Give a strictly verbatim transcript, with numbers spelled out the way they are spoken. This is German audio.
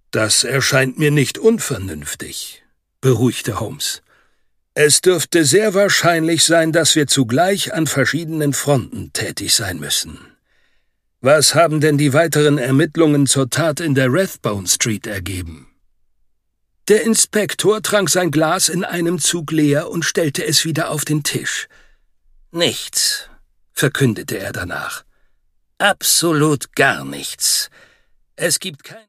»Das erscheint mir nicht unvernünftig«, beruhigte Holmes. »Es dürfte sehr wahrscheinlich sein, dass wir zugleich an verschiedenen Fronten tätig sein müssen. Was haben denn die weiteren Ermittlungen zur Tat in der Rathbone Street ergeben?« Der Inspektor trank sein Glas in einem Zug leer und stellte es wieder auf den Tisch. »Nichts«, verkündete er danach. »Absolut gar nichts. Es gibt kein